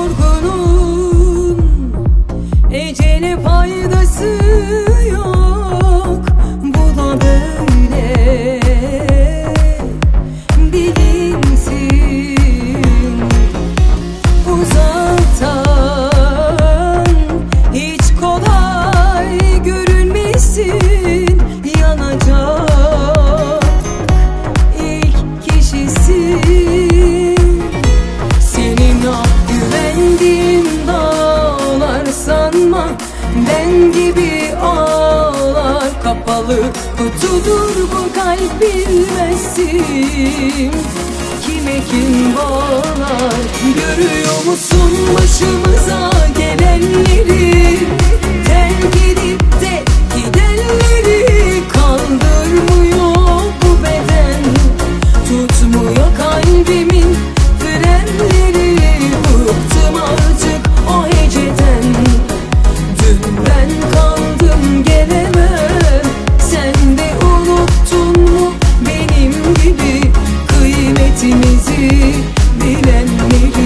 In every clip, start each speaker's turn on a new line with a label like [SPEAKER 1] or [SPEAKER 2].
[SPEAKER 1] yorgunum, ecele faydası yok. Bu da böyle, bilinsin. Uzaktan hiç kolay görünmesin, yanacak ilk kişisin. Senin ah güvendiğin dağlar, sanma ben gibi ağlar. Kapalı kutudur bu kalp, bilmezsin kime kim bağlar. Görüyor musun başımıza gelenleri, terk edip de gidenleri? Kaldırmıyor bu beden, tutmuyor kalbimin frenleri. Bıktım artık o heceden, dün ben kaldım gelemem. Sen de unuttun mu benim gibi kıymetimizi bilenleri?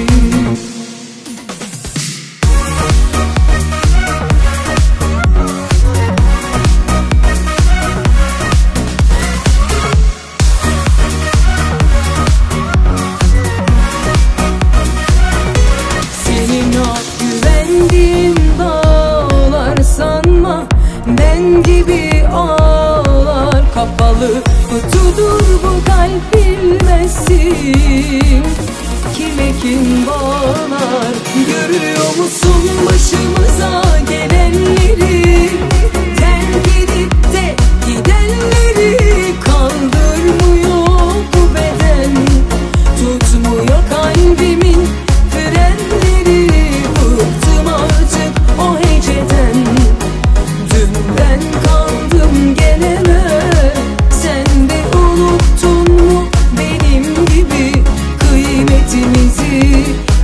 [SPEAKER 1] Senin o güvendiğin dağlar, sanma ben gibi ağlar. Kapalı kutudur bu kalp, bilmezsin kime kim bağlar. Görüyor musun başımıza gelenleri, terk edip de gidenleri? Kaldırmıyor bu beden, tutmuyor kalbimin frenleri. Bıktım artık o heceden, dün ben kaldım gelemem. Sen de unuttun mu benim gibi kıymetimizi